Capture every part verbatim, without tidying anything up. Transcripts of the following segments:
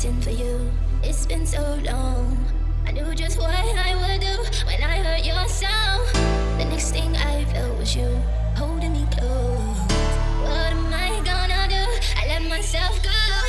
waiting for you. It's been so long. I knew just what I would do when I heard your sound. The next thing I felt was you holding me close. What am I gonna do? I let myself go.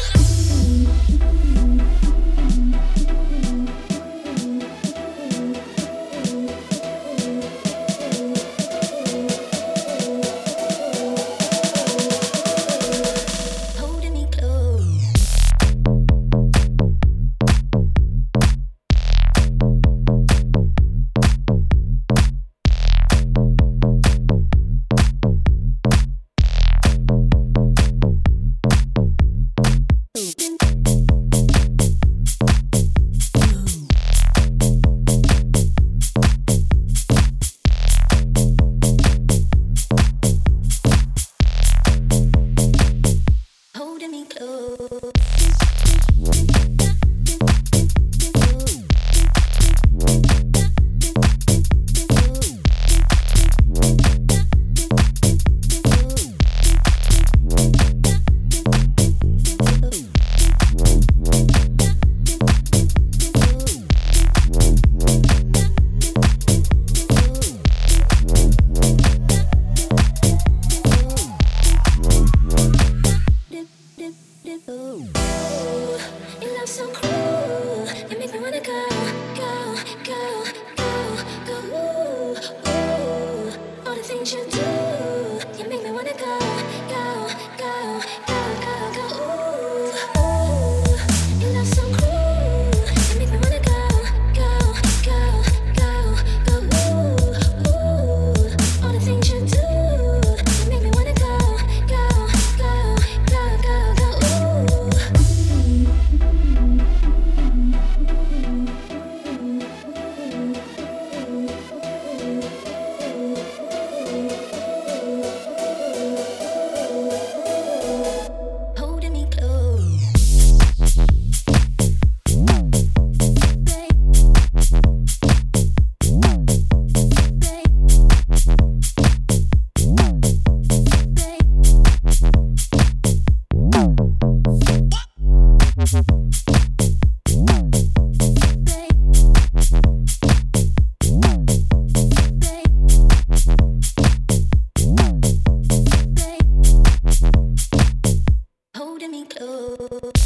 So cruel, you make me wanna go, go, go, go, go. Ooh, ooh. All the things you do, you make me wanna go, go, go, go, go, go. Ooh, ooh. Your love's so cruel, you make me wanna go, go, go, go, go. Ooh, ooh. All the things you do, you make me wanna go, go, go, go, go, go. Ooh. Holding me close.